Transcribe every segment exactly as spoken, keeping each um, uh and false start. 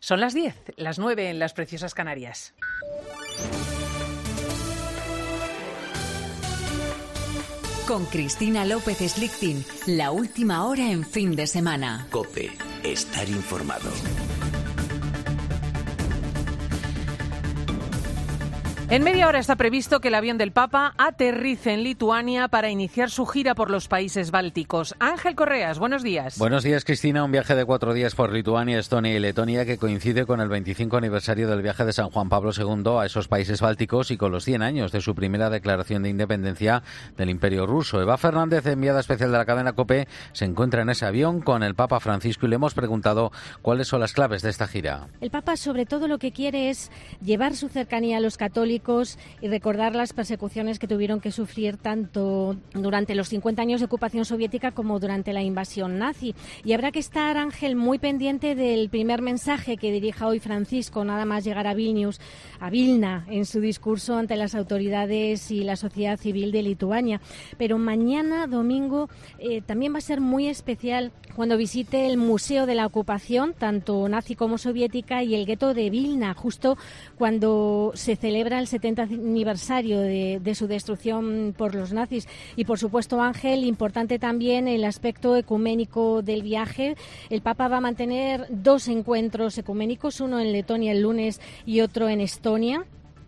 Son las diez, las nueve en las preciosas Canarias. Con Cristina López Slichting, la última hora en fin de semana. COPE, estar informado. En media hora está previsto que el avión del Papa aterrice en Lituania para iniciar su gira por los países bálticos. Ángel Correas, buenos días. Buenos días, Cristina. Un viaje de cuatro días por Lituania, Estonia y Letonia que coincide con el veinticinco aniversario del viaje de San Juan Pablo segundo a esos países bálticos y con los cien años de su primera declaración de independencia del Imperio Ruso. Eva Fernández, enviada especial de la cadena COPE, se encuentra en ese avión con el Papa Francisco y le hemos preguntado cuáles son las claves de esta gira. El Papa, sobre todo, lo que quiere es llevar su cercanía a los católicos y recordar las persecuciones que tuvieron que sufrir tanto durante los cincuenta años de ocupación soviética como durante la invasión nazi. Y habrá que estar, Ángel, muy pendiente del primer mensaje que dirija hoy Francisco, nada más llegar a Vilnius, a Vilna, en su discurso ante las autoridades y la sociedad civil de Lituania. Pero mañana, domingo, eh, también va a ser muy especial cuando visite el Museo de la Ocupación, tanto nazi como soviética, y el gueto de Vilna, justo cuando se celebra el setenta aniversario de, de su destrucción por los nazis. Y, por supuesto, Ángel, importante también el aspecto ecuménico del viaje. El Papa va a mantener dos encuentros ecuménicos, uno en Letonia el lunes y otro en Estonia.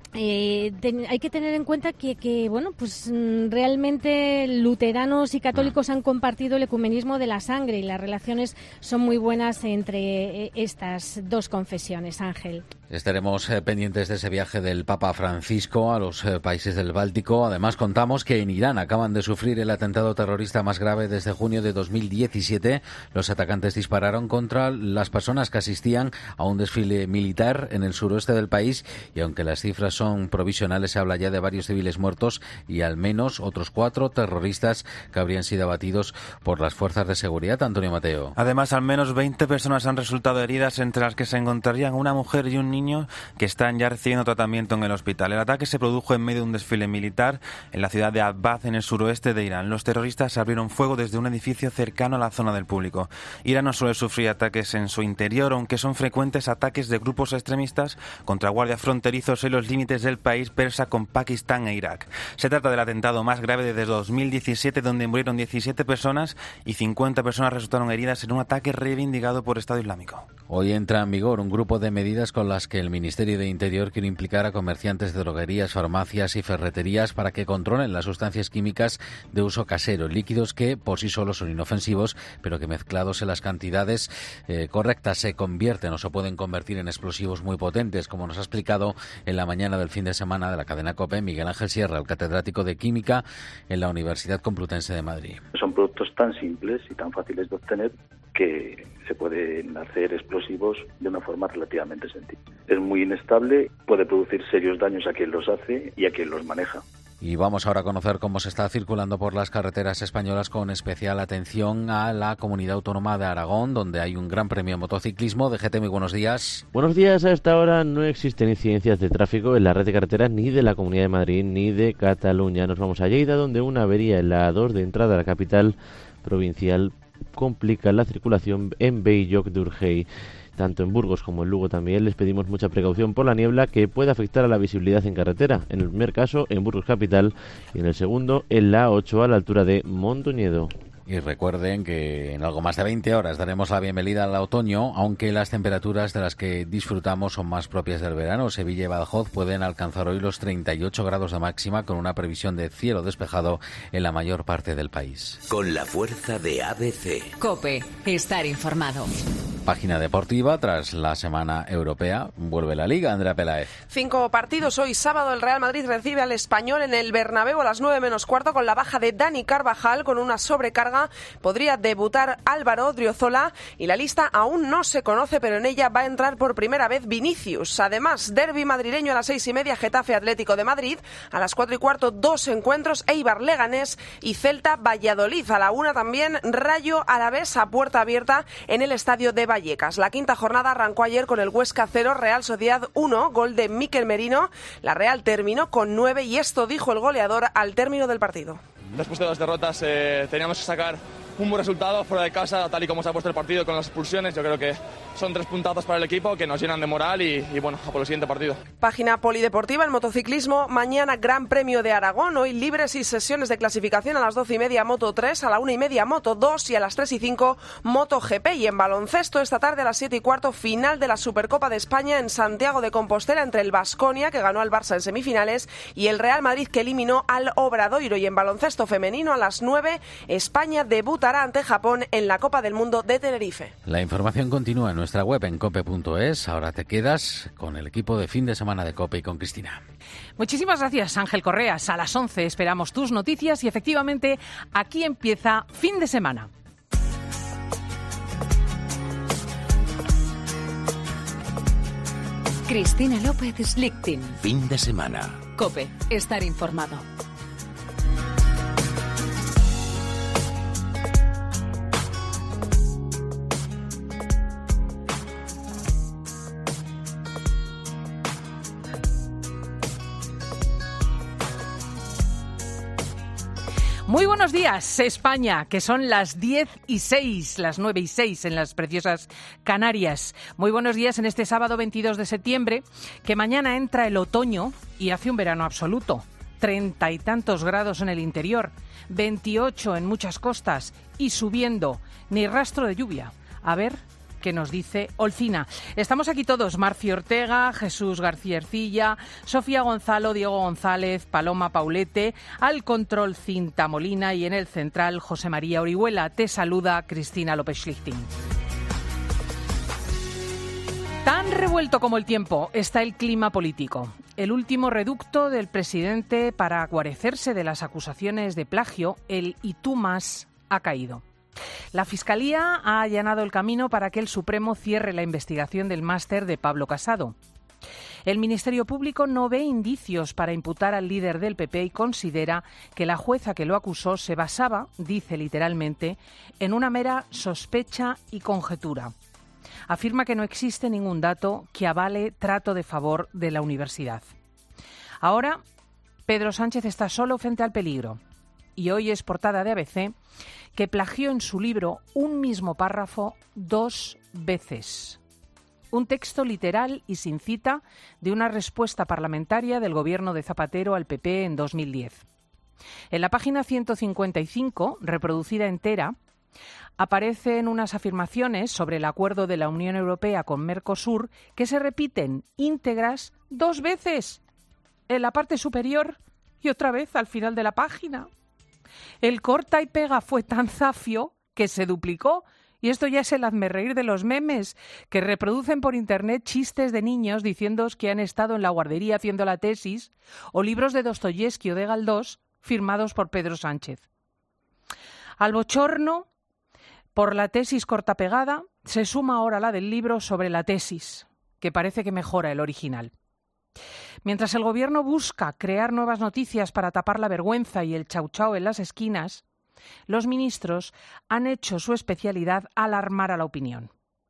Eh, ten, hay que tener en cuenta que, que bueno, pues realmente luteranos y católicos han compartido el ecumenismo de la sangre y las relaciones son muy buenas entre estas dos confesiones, Ángel. Estaremos eh, pendientes de ese viaje del Papa Francisco a los eh, países del Báltico. Además, contamos que en Irán acaban de sufrir el atentado terrorista más grave desde junio de dos mil diecisiete. Los atacantes dispararon contra las personas que asistían a un desfile militar en el suroeste del país y aunque las cifras son provisionales, se habla ya de varios civiles muertos y al menos otros cuatro terroristas que habrían sido abatidos por las fuerzas de seguridad. Antonio Mateo. Además, al menos veinte personas han resultado heridas, entre las que se encontrarían una mujer y un niño que están ya recibiendo tratamiento en el hospital. El ataque se produjo en medio de un desfile militar en la ciudad de Abbad, en el suroeste de Irán. Los terroristas abrieron fuego desde un edificio cercano a la zona del público. Irán no suele sufrir ataques en su interior, aunque son frecuentes ataques de grupos extremistas contra guardias fronterizos en los límites del país persa con Pakistán e Irak. Se trata del atentado más grave desde dos mil diecisiete, donde murieron diecisiete personas y cincuenta personas resultaron heridas en un ataque reivindicado por Estado Islámico. Hoy entra en vigor un grupo de medidas con las que el Ministerio de Interior quiere implicar a comerciantes de droguerías, farmacias y ferreterías para que controlen las sustancias químicas de uso casero, líquidos que por sí solos son inofensivos, pero que mezclados en las cantidades eh, correctas se convierten o se pueden convertir en explosivos muy potentes, como nos ha explicado en la mañana del fin de semana de la cadena COPE Miguel Ángel Sierra, el catedrático de Química en la Universidad Complutense de Madrid. Son productos tan simples y tan fáciles de obtener que se pueden hacer explosivos de una forma relativamente sencilla. Es muy inestable, puede producir serios daños a quien los hace y a quien los maneja. Y vamos ahora a conocer cómo se está circulando por las carreteras españolas, con especial atención a la comunidad autónoma de Aragón, donde hay un gran premio de motociclismo. D G T, muy buenos días. Buenos días. A esta hora no existen incidencias de tráfico en la red de carreteras ni de la Comunidad de Madrid ni de Cataluña. Nos vamos a Lleida, donde una avería en la A dos de entrada a la capital provincial complica la circulación en Bell-lloc d'Urgell. Tanto en Burgos como en Lugo también les pedimos mucha precaución por la niebla que puede afectar a la visibilidad en carretera. En el primer caso en Burgos capital y en el segundo en la A ocho a la altura de Mondoñedo. Y recuerden que en algo más de veinte horas daremos la bienvenida al otoño, aunque las temperaturas de las que disfrutamos son más propias del verano. Sevilla y Badajoz pueden alcanzar hoy los treinta y ocho grados de máxima, con una previsión de cielo despejado en la mayor parte del país. Con la fuerza de A B C. COPE, estar informado. Página deportiva, tras la semana europea, vuelve la Liga. Andrea Peláez. Cinco partidos. Hoy sábado el Real Madrid recibe al Español en el Bernabéu a las nueve menos cuarto, con la baja de Dani Carvajal, con una sobrecarga. Podría debutar Álvaro Odriozola y la lista aún no se conoce, pero en ella va a entrar por primera vez Vinicius. Además, derbi madrileño a las seis y media, Getafe Atlético de Madrid. A las cuatro y cuarto, dos encuentros, Eibar Leganés y Celta Valladolid. A la una también, Rayo Alavés a puerta abierta en el estadio de Vallecas. La quinta jornada arrancó ayer con el Huesca cero, Real Sociedad uno, gol de Mikel Merino. La Real terminó con nueve y esto dijo el goleador al término del partido. Después de dos derrotas eh, teníamos que sacar un buen resultado fuera de casa, tal y como se ha puesto el partido con las expulsiones. Yo creo que son tres puntazos para el equipo que nos llenan de moral y, y bueno, a por el siguiente partido. Página polideportiva, el motociclismo. Mañana Gran Premio de Aragón. Hoy libres y sesiones de clasificación a las doce y media Moto tres, a la una y media Moto dos y a las tres y cinco Moto G P. Y en baloncesto, esta tarde a las siete y cuarto, final de la Supercopa de España en Santiago de Compostela entre el Baskonia, que ganó al Barça en semifinales, y el Real Madrid, que eliminó al Obradoiro. Y en baloncesto femenino, a las nueve, España debuta ante Japón en la Copa del Mundo de Tenerife. La información continúa en nuestra web en cope punto es. Ahora te quedas con el equipo de fin de semana de COPE y con Cristina. Muchísimas gracias, Ángel Correas. A las once esperamos tus noticias y efectivamente aquí empieza Fin de Semana. Cristina López Slichting. Fin de semana. COPE. Estar informado. Muy buenos días, España, que son las diez y seis, las nueve y seis en las preciosas Canarias. Muy buenos días en este sábado veintidós de septiembre, que mañana entra el otoño y hace un verano absoluto. Treinta y tantos grados en el interior, veintiocho en muchas costas y subiendo, ni rastro de lluvia. A ver que nos dice Olcina. Estamos aquí todos, Marci Ortega, Jesús García Ercilla, Sofía Gonzalo, Diego González, Paloma Paulete, al control Cinta Molina y en el central José María Orihuela. Te saluda Cristina López Slichting. Tan revuelto como el tiempo está el clima político. El último reducto del presidente para guarecerse de las acusaciones de plagio, el y tú más, ha caído. La Fiscalía ha allanado el camino para que el Supremo cierre la investigación del máster de Pablo Casado. El Ministerio Público no ve indicios para imputar al líder del P P y considera que la jueza que lo acusó se basaba, dice literalmente, en una mera sospecha y conjetura. Afirma que no existe ningún dato que avale trato de favor de la universidad. Ahora, Pedro Sánchez está solo frente al peligro. Y hoy es portada de A B C, que plagió en su libro un mismo párrafo dos veces. Un texto literal y sin cita de una respuesta parlamentaria del gobierno de Zapatero al P P en dos mil diez. En la página ciento cincuenta y cinco, reproducida entera, aparecen unas afirmaciones sobre el acuerdo de la Unión Europea con Mercosur que se repiten íntegras dos veces, en la parte superior y otra vez al final de la página. El corta y pega fue tan zafio que se duplicó. Y esto ya es el hazmerreír de los memes, que reproducen por internet chistes de niños diciéndoos que han estado en la guardería haciendo la tesis, o libros de Dostoyevski o de Galdós firmados por Pedro Sánchez. Al bochorno por la tesis cortapegada se suma ahora la del libro sobre la tesis, que parece que mejora el original. Mientras el gobierno busca crear nuevas noticias para tapar la vergüenza y el chau chau en las esquinas, los ministros han hecho su especialidad alarmar a la opinión.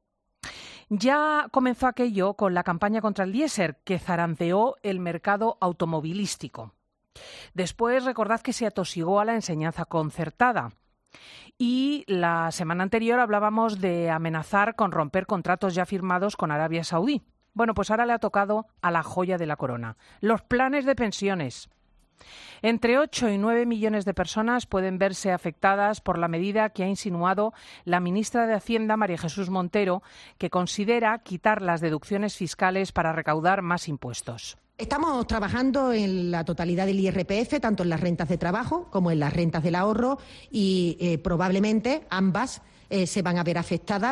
Ya comenzó aquello con la campaña contra el diésel, que zarandeó el mercado automovilístico. Después, recordad que se atosigó a la enseñanza concertada. Y la semana anterior hablábamos de amenazar con romper contratos ya firmados con Arabia Saudí. Bueno, pues ahora le ha tocado a la joya de la corona, los planes de pensiones. Entre ocho y nueve millones de personas pueden verse afectadas por la medida que ha insinuado la ministra de Hacienda, María Jesús Montero, que considera quitar las deducciones fiscales para recaudar más impuestos. Estamos trabajando en la totalidad del I R P F, tanto en las rentas de trabajo como en las rentas del ahorro, y eh, probablemente ambas eh, se van a ver afectadas.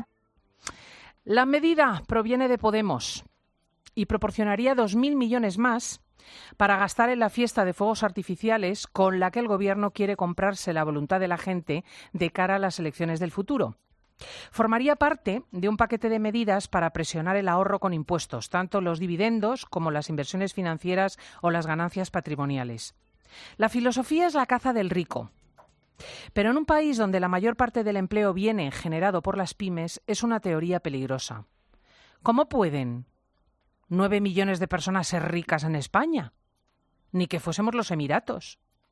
La medida proviene de Podemos y proporcionaría dos mil millones más para gastar en la fiesta de fuegos artificiales con la que el Gobierno quiere comprarse la voluntad de la gente de cara a las elecciones del futuro. Formaría parte de un paquete de medidas para presionar el ahorro con impuestos, tanto los dividendos como las inversiones financieras o las ganancias patrimoniales. La filosofía es la caza del rico. Pero en un país donde la mayor parte del empleo viene generado por las pymes, es una teoría peligrosa. ¿Cómo pueden nueve millones de personas ser ricas en España? Ni que fuésemos los Emiratos.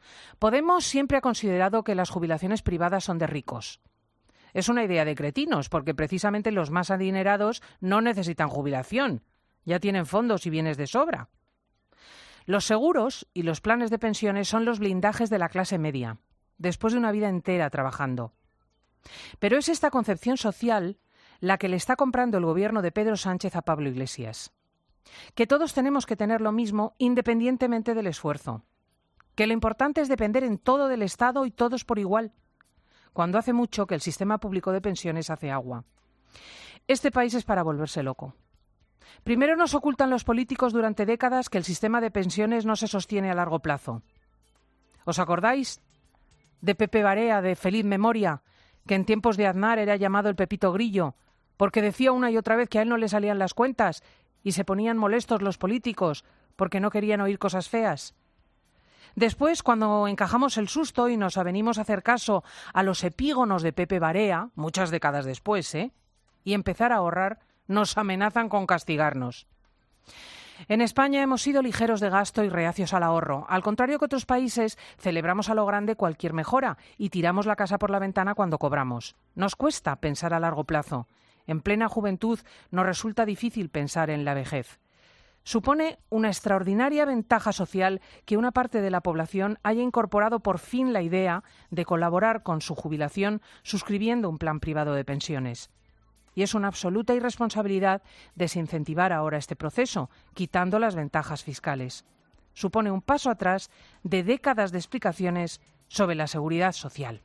Podemos siempre ha considerado que las jubilaciones privadas son de ricos. Es una idea de cretinos, porque precisamente los más adinerados no necesitan jubilación. Ya tienen fondos y bienes de sobra. Los seguros y los planes de pensiones son los blindajes de la clase media, después de una vida entera trabajando. Pero es esta concepción social la que le está comprando el gobierno de Pedro Sánchez a Pablo Iglesias. Que todos tenemos que tener lo mismo independientemente del esfuerzo. Que lo importante es depender en todo del Estado y todos por igual, cuando hace mucho que el sistema público de pensiones hace agua. Este país es para volverse loco. Primero nos ocultan los políticos durante décadas que el sistema de pensiones no se sostiene a largo plazo. ¿Os acordáis de Pepe Barea, de feliz memoria, que en tiempos de Aznar era llamado el Pepito Grillo, porque decía una y otra vez que a él no le salían las cuentas y se ponían molestos los políticos porque no querían oír cosas feas? Después, cuando encajamos el susto y nos avenimos a hacer caso a los epígonos de Pepe Barea, muchas décadas después, ¿eh? y empezar a ahorrar, nos amenazan con castigarnos. En España hemos sido ligeros de gasto y reacios al ahorro. Al contrario que otros países, celebramos a lo grande cualquier mejora y tiramos la casa por la ventana cuando cobramos. Nos cuesta pensar a largo plazo. En plena juventud nos resulta difícil pensar en la vejez. Supone una extraordinaria ventaja social que una parte de la población haya incorporado por fin la idea de colaborar con su jubilación suscribiendo un plan privado de pensiones. Y es una absoluta irresponsabilidad desincentivar ahora este proceso, quitando las ventajas fiscales. Supone un paso atrás de décadas de explicaciones sobre la seguridad social.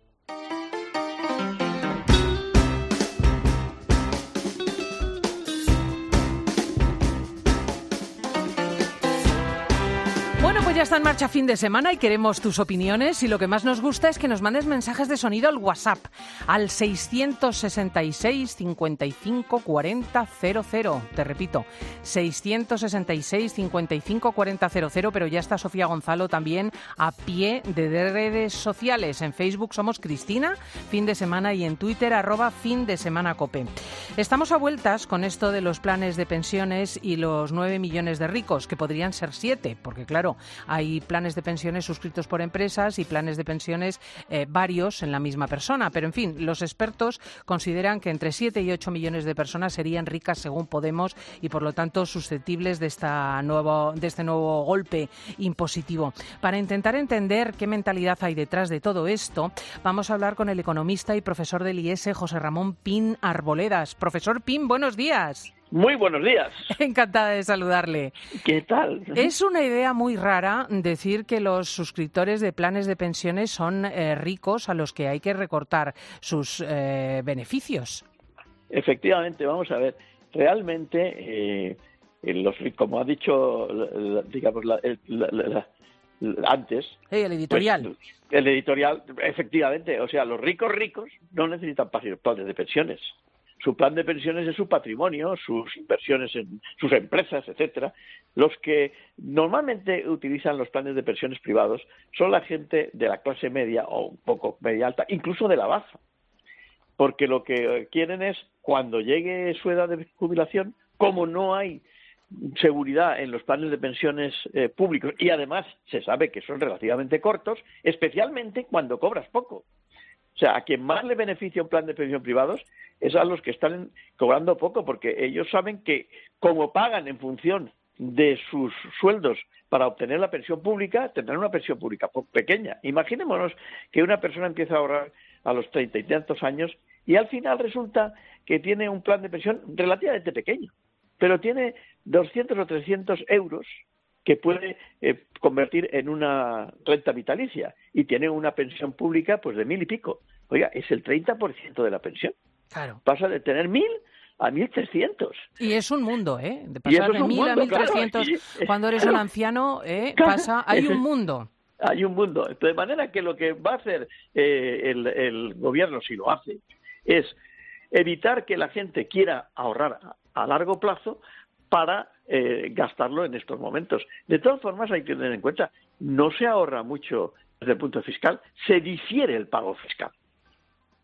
Bueno, pues ya está en marcha fin de semana y queremos tus opiniones, y lo que más nos gusta es que nos mandes mensajes de sonido al WhatsApp al seiscientos sesenta y seis, cincuenta y cinco, cuarenta, cero cero. Te repito, seiscientos sesenta y seis, cincuenta y cinco, cuarenta, cero cero, pero ya está Sofía Gonzalo también a pie de redes sociales. En Facebook somos Cristina Fin de Semana y en Twitter arroba Fin de Semana Cope. Estamos a vueltas con esto de los planes de pensiones y los nueve millones de ricos, que podrían ser siete, porque claro, hay planes de pensiones suscritos por empresas y planes de pensiones eh, varios en la misma persona. Pero, en fin, los expertos consideran que entre siete y ocho millones de personas serían ricas según Podemos y, por lo tanto, susceptibles de, esta nuevo, de este nuevo golpe impositivo. Para intentar entender qué mentalidad hay detrás de todo esto, vamos a hablar con el economista y profesor del I E S E, José Ramón Pin Arboledas. Profesor Pin, buenos días. Muy buenos días. Encantada de saludarle. ¿Qué tal? Es una idea muy rara decir que los suscriptores de planes de pensiones son eh, ricos a los que hay que recortar sus eh, beneficios. Efectivamente, vamos a ver. Realmente, eh, los como ha dicho, digamos, la, la, la, la, antes... Hey, el editorial. Pues, el editorial, efectivamente. O sea, los ricos ricos no necesitan planes de pensiones. Su plan de pensiones es su patrimonio, sus inversiones en sus empresas, etcétera. Los que normalmente utilizan los planes de pensiones privados son la gente de la clase media o un poco media alta, incluso de la baja. Porque lo que quieren es, cuando llegue su edad de jubilación, como no hay seguridad en los planes de pensiones eh, públicos, y además se sabe que son relativamente cortos, especialmente cuando cobras poco. O sea, a quien más le beneficia un plan de pensión privados es a los que están cobrando poco, porque ellos saben que, como pagan en función de sus sueldos para obtener la pensión pública, tendrán una pensión pública pequeña. Imaginémonos que una persona empieza a ahorrar a los treinta y tantos años y al final resulta que tiene un plan de pensión relativamente pequeño, pero tiene doscientos o trescientos euros que puede eh, convertir en una renta vitalicia, y tiene una pensión pública pues de mil y pico. Oiga, es el treinta por ciento de la pensión. Claro. Pasa de tener mil a mil trescientos. Y es un mundo, ¿eh? De pasar de mil a mil trescientos claro, cuando eres claro, un anciano, ¿eh? Pasa, hay un mundo. Hay un mundo. De manera que lo que va a hacer eh, el, el gobierno, si lo hace, es evitar que la gente quiera ahorrar a, a largo plazo para eh, gastarlo en estos momentos. De todas formas, hay que tener en cuenta, no se ahorra mucho desde el punto fiscal, se difiere el pago fiscal.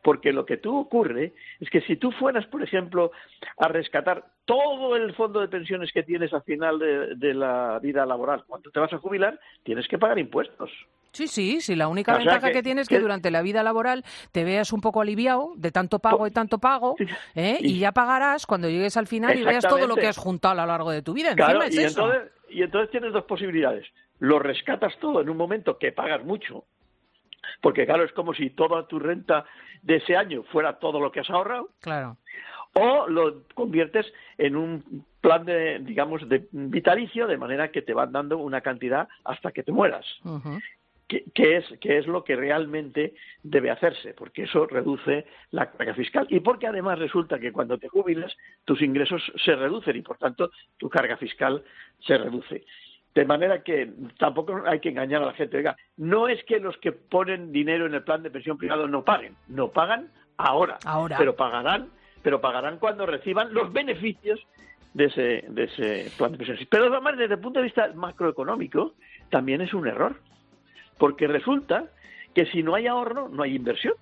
Porque lo que tú ocurre es que si tú fueras, por ejemplo, a rescatar todo el fondo de pensiones que tienes al final de, de la vida laboral, cuando te vas a jubilar, tienes que pagar impuestos. Sí, sí, sí. La única O sea ventaja que, que- que tienes es que, que- durante la vida laboral te veas un poco aliviado de tanto pago y tanto pago, ¿eh? y ya pagarás cuando llegues al final y veas todo lo Exactamente. que has juntado a lo largo de tu vida. Encima Claro, es y eso. entonces, y entonces tienes dos posibilidades. Lo rescatas todo en un momento que pagas mucho, porque claro, es como si toda tu renta de ese año fuera todo lo que has ahorrado, Claro. o lo conviertes en un plan de, digamos, de vitalicio, de manera que te van dando una cantidad hasta que te mueras. Ujú. Que, que es que es lo que realmente debe hacerse, porque eso reduce la carga fiscal y porque además resulta que cuando te jubilas tus ingresos se reducen y por tanto tu carga fiscal se reduce. De manera que tampoco hay que engañar a la gente. Oiga, no es que los que ponen dinero en el plan de pensión privado no paguen, no pagan ahora, Ahora. pero pagarán, pero pagarán cuando reciban los beneficios de ese, de ese plan de pensiones. Pero además, desde el punto de vista macroeconómico, también es un error. Porque resulta que si no hay ahorro, no hay inversión.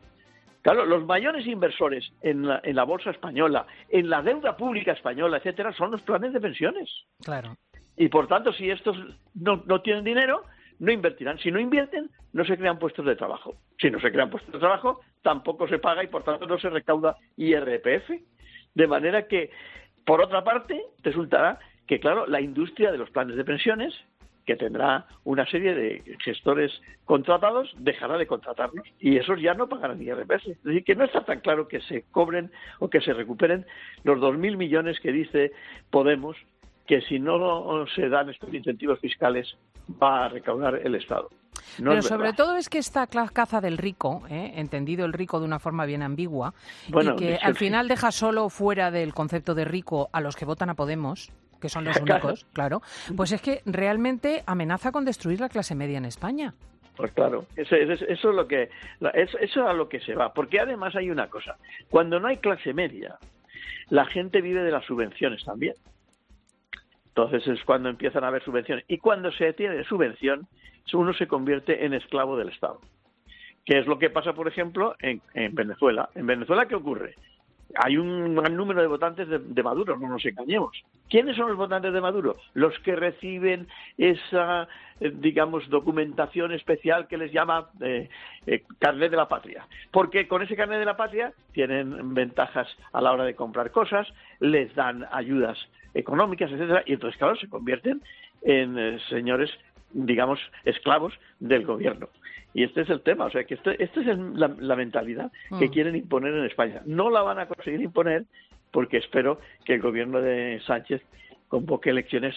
Claro, los mayores inversores en la, en la bolsa española, en la deuda pública española, etcétera, son los planes de pensiones. Claro. Y por tanto, si estos no, no tienen dinero, no invertirán. Si no invierten, no se crean puestos de trabajo. Si no se crean puestos de trabajo, tampoco se paga y por tanto no se recauda I R P F. De manera que, por otra parte, resultará que, claro, la industria de los planes de pensiones, que tendrá una serie de gestores contratados, dejará de contratarlos y esos ya no pagarán I R P F. Es decir, que no está tan claro que se cobren o que se recuperen los dos mil millones que dice Podemos, que si no se dan estos incentivos fiscales va a recaudar el Estado. No Pero es sobre verdad. todo es que esta cla- caza del rico, ¿eh? entendido el rico de una forma bien ambigua, Bueno, y que es que al sí. final deja solo fuera del concepto de rico a los que votan a Podemos, que son los Claro. únicos, claro, pues es que realmente amenaza con destruir la clase media en España. Pues claro, eso, eso- eso es lo que la- eso, eso es a lo que se va, porque además hay una cosa, cuando no hay clase media, la gente vive de las subvenciones también. Entonces es cuando empiezan a haber subvenciones y cuando se tiene subvención, uno se convierte en esclavo del Estado. Que es lo que pasa, por ejemplo, en, en Venezuela. En Venezuela, ¿qué ocurre? Hay un gran número de votantes de, de Maduro, no nos engañemos. ¿Quiénes son los votantes de Maduro? Los que reciben esa, eh, digamos, documentación especial que les llama eh, eh, carnet de la patria. Porque con ese carnet de la patria tienen ventajas a la hora de comprar cosas, les dan ayudas económicas, etcétera, y entonces, claro, se convierten en eh, señores, digamos, esclavos del gobierno. Y este es el tema, o sea, que este, esta es el- la, la mentalidad que Mm. quieren imponer en España. No la van a conseguir imponer porque espero que el gobierno de Sánchez convoque elecciones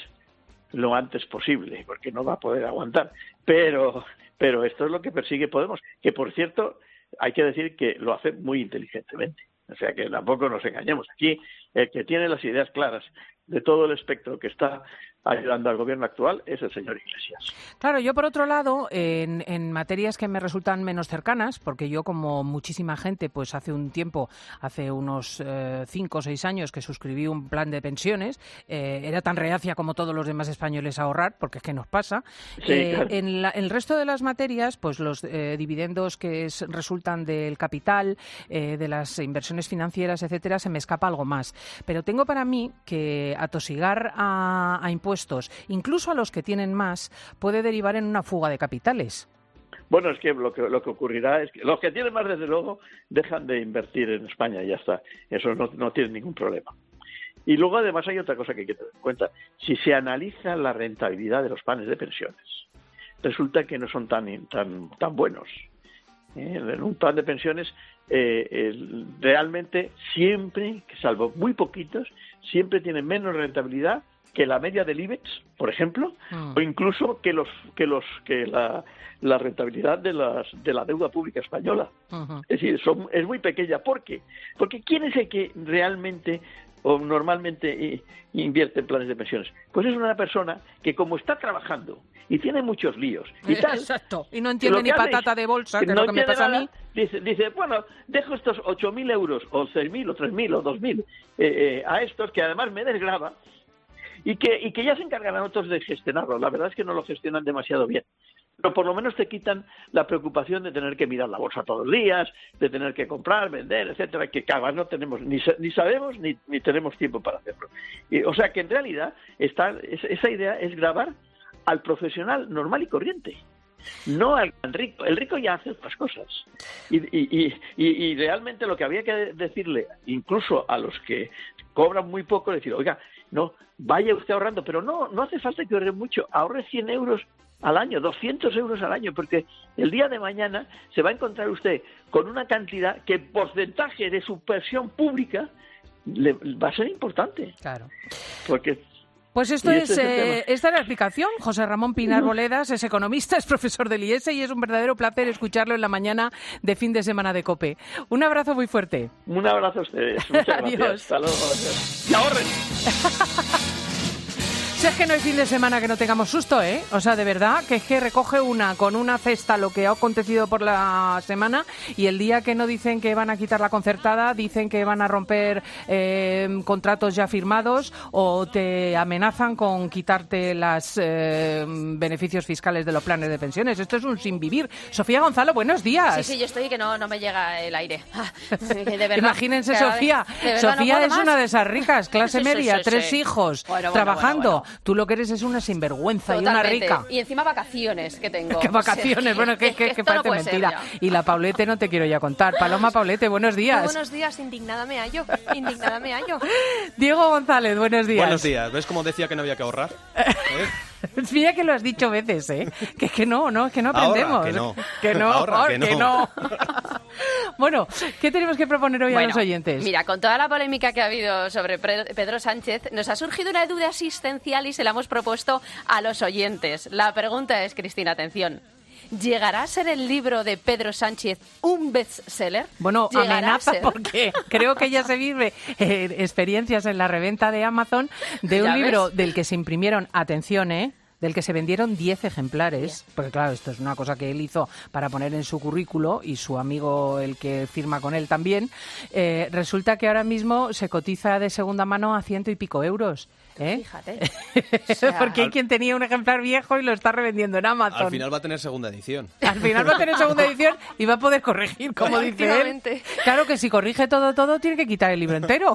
lo antes posible, porque no va a poder aguantar. Pero, pero esto es lo que persigue Podemos, que por cierto, hay que decir que lo hace muy inteligentemente. O sea, que tampoco nos engañemos. Aquí, el que tiene las ideas claras de todo el espectro que está ayudando al gobierno actual es el señor Iglesias. Claro, yo por otro lado, en, en materias que me resultan menos cercanas, porque yo como muchísima gente, pues hace un tiempo, hace unos eh, cinco o seis años que suscribí un plan de pensiones, eh, era tan reacia como todos los demás españoles a ahorrar, porque es que nos pasa. Sí, Eh, claro. en la- el resto de las materias, pues los eh, dividendos que es- resultan del capital, eh, de las inversiones financieras, etcétera, se me escapa algo más. Pero tengo para mí que atosigar a, a impuestos, incluso a los que tienen más, puede derivar en una fuga de capitales. Bueno, es que lo que lo que ocurrirá es que los que tienen más, desde luego, dejan de invertir en España y ya está. Eso no, no tiene ningún problema. Y luego, además, hay otra cosa que hay que tener en cuenta. Si se analiza la rentabilidad de los planes de pensiones, resulta que no son tan, tan, tan buenos. ¿Eh? En un plan de pensiones, eh, el- realmente siempre, salvo muy poquitos, siempre tienen menos rentabilidad que la media del IBEX, por ejemplo, Mm. o incluso que los que los que la, la rentabilidad de las de la deuda pública española. Ujú. Es decir, son, es muy pequeña. ¿Por qué? Porque ¿quién es el que realmente o normalmente eh, invierte en planes de pensiones? Pues es una persona que, como está trabajando y tiene muchos líos y tal, Exacto. Y no entiende lo ni que hace patata de bolsa, que es no lo que me entiende pasa a nada, mí. Dice, dice, bueno, dejo estos ocho mil euros, o seis mil, o tres mil, o dos mil, eh, eh, a estos, que además me desgrava, y que, y que ya se encargarán otros de gestionarlo. La verdad es que no lo gestionan demasiado bien. pero por lo menos te quitan la preocupación de tener que mirar la bolsa todos los días, de tener que comprar, vender, etcétera, que cada vez no tenemos, ni, ni sabemos ni, ni tenemos tiempo para hacerlo. Y, o sea que en realidad está, esa idea es grabar al profesional normal y corriente, no al rico. El rico ya hace otras cosas. Y, y, y, y realmente lo que había que decirle, incluso a los que cobran muy poco, decir, oiga, no, vaya usted ahorrando, pero no, no hace falta que ahorre mucho, ahorre cien euros al año, doscientos euros al año, porque el día de mañana se va a encontrar usted con una cantidad que en porcentaje de su pensión pública le va a ser importante. Claro. Porque Pues esto es, este es eh, esta es la explicación. José Ramón Pinar Boledas es economista, es profesor del I E S E y es un verdadero placer escucharlo en la mañana de fin de semana de COPE. Un abrazo muy fuerte. Un abrazo a ustedes. Muchas gracias. Adiós. Hasta luego. Adiós. ¡Y ahorren! Si es que no hay fin de semana que no tengamos susto, ¿eh? O sea, de verdad, que es que recoge una con una cesta lo que ha acontecido por la semana y el día que no dicen que van a quitar la concertada, dicen que van a romper eh, contratos ya firmados o te amenazan con quitarte los eh, beneficios fiscales de los planes de pensiones. Esto es un sin vivir. Sofía Gonzalo, buenos días. Sí, sí, yo estoy que no, no me llega el aire. De verdad, imagínense, Sofía. De, de Sofía no es más. una de esas ricas, clase sí, media, sí, sí, tres sí. hijos, bueno, bueno, trabajando. Bueno, bueno. Tú lo que eres es una sinvergüenza Totalmente. y una rica. Y encima vacaciones que tengo. ¿Qué vacaciones? Bueno, que, que, que parece no mentira. Y la Paulete no te quiero ya contar. Paloma Paulete, buenos días. Muy buenos días, indignada me hallo. Indignada me hallo. Diego González, buenos días. Buenos días. ¿Ves cómo decía que no había que ahorrar? ¿Eh? Mira que lo has dicho veces, ¿eh? Que es que no, no, es que no aprendemos. Ahorra, que no. Que no, Ahorra, que, que no. no. Bueno, ¿qué tenemos que proponer hoy bueno, a los oyentes? Mira, con toda la polémica que ha habido sobre Pedro Sánchez, nos ha surgido una duda existencial y se la hemos propuesto a los oyentes. La pregunta es, Cristina, atención. ¿Llegará a ser el libro de Pedro Sánchez un bestseller? Bueno, amenaza porque creo que ya se vive eh, experiencias en la reventa de Amazon de un libro ves? del que se imprimieron, atención, ¿eh? del que se vendieron diez ejemplares, porque claro, esto es una cosa que él hizo para poner en su currículo y su amigo, el que firma con él también, eh, resulta que ahora mismo se cotiza de segunda mano a ciento y pico euros. ¿Eh? Fíjate. O sea, porque hay quien tenía un ejemplar viejo y lo está revendiendo en Amazon. Al final va a tener segunda edición. Al final va a tener segunda edición y va a poder corregir, como dice él. Claro que si corrige todo, todo, tiene que quitar el libro entero.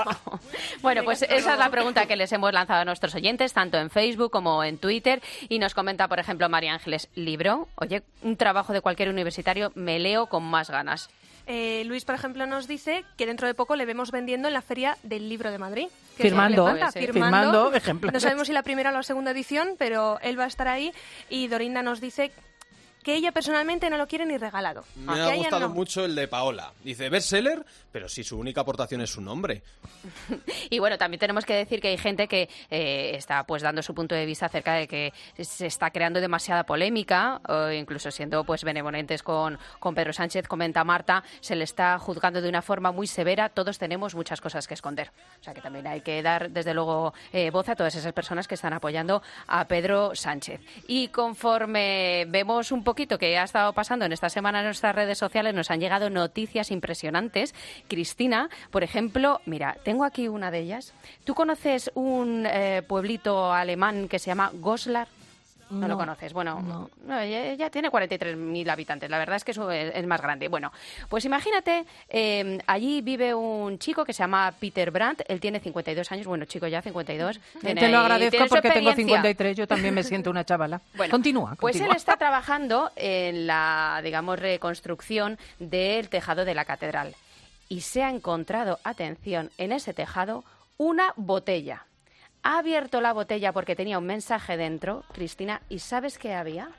Bueno, pues esa es la pregunta que les hemos lanzado a nuestros oyentes, tanto en Facebook como en Twitter. Y nos comenta, por ejemplo, María Ángeles, ¿libro? Oye, un trabajo de cualquier universitario me leo con más ganas. Eh, Luis, por ejemplo, nos dice que dentro de poco le vemos vendiendo en la Feria del Libro de Madrid. Firmando, encanta, sí. firmando, firmando ejemplares. No sabemos si la primera o la segunda edición, pero él va a estar ahí. Y Dorinda nos dice que ella personalmente no lo quiere ni regalado. Me ha gustado no. mucho el de Paola. Dice, bestseller, pero si su única aportación es su nombre. Y bueno, también tenemos que decir que hay gente que eh, está pues dando su punto de vista acerca de que se está creando demasiada polémica, o incluso siendo pues benevolentes con, con Pedro Sánchez. Comenta Marta, se le está juzgando de una forma muy severa. Todos tenemos muchas cosas que esconder. O sea que también hay que dar, desde luego, eh, voz a todas esas personas que están apoyando a Pedro Sánchez. Y conforme vemos un poquito que ha estado pasando en esta semana en nuestras redes sociales, nos han llegado noticias impresionantes. Cristina, por ejemplo, mira, tengo aquí una de ellas. ¿Tú conoces un eh, pueblito alemán que se llama Goslar? No, no lo conoces. Bueno, no. No, ya, ya tiene cuarenta y tres mil habitantes. La verdad es que eso es, es más grande. Bueno, pues imagínate, eh, allí vive un chico que se llama Peter Brandt. Él tiene cincuenta y dos años. Bueno, chico ya cincuenta y dos. Tiene, Te lo agradezco porque tengo cincuenta y tres. Yo también me siento una chavala. Bueno, continúa, Pues continúa. él está trabajando en la, digamos, reconstrucción del tejado de la catedral. Y se ha encontrado, atención, en ese tejado, una botella. Ha abierto la botella porque tenía un mensaje dentro, Cristina, ¿y sabes qué había?